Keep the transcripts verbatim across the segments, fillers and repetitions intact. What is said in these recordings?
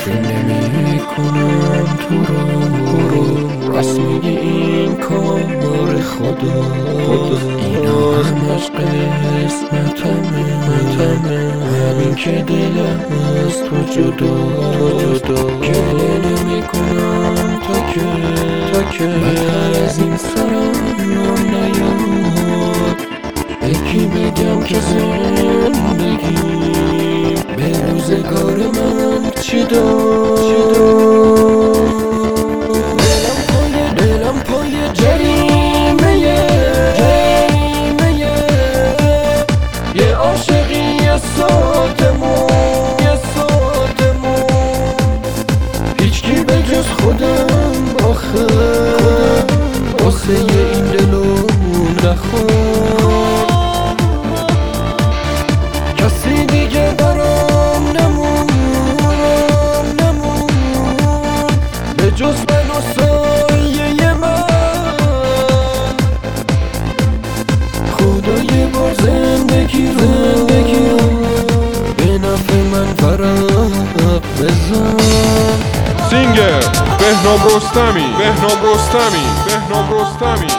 که نمی کنم تو رو رسمی این کار خدا اینا همش قسمتمه همین که دلم از تو جدا گله نمی کنم تا که تا که بدتر از این سرم نیاد یکی بگم که زندگی به روزگار من چی داد دلم پای دلم پای جریمه جریمه یه عاشقی یه ساتمون یه ساتمون هیچکی به جز خودم آخه واسه این دلو نخواد کسی دیگه برام نمون نمون به جز من و سایه من خدا یه بار زندگی رو زندگی رو به نفع من فرق بزن. سینگر بهنام رستمی بهنام رستمی بهنام رستمی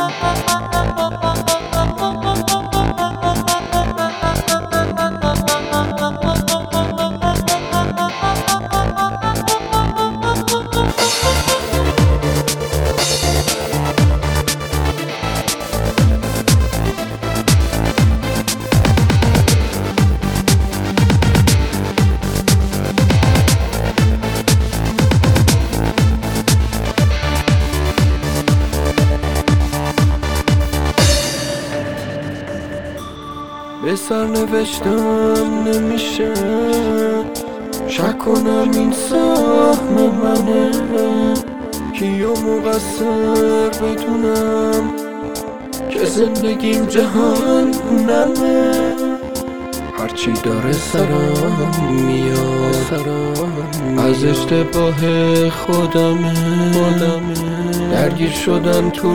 به سر نوشتم نمیشه شک کنم این سهم منه کیو مقصر بدونم که زندگیم جهنمه هرچی داره سرم میاد از اشتباه خودمه درگیر شدن تو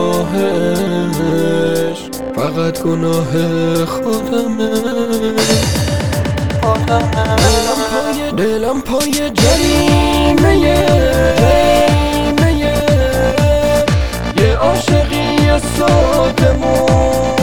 راهش فقط گناه خودمه دلم پای جریمه جریمه یه عاشقی یه ساتمون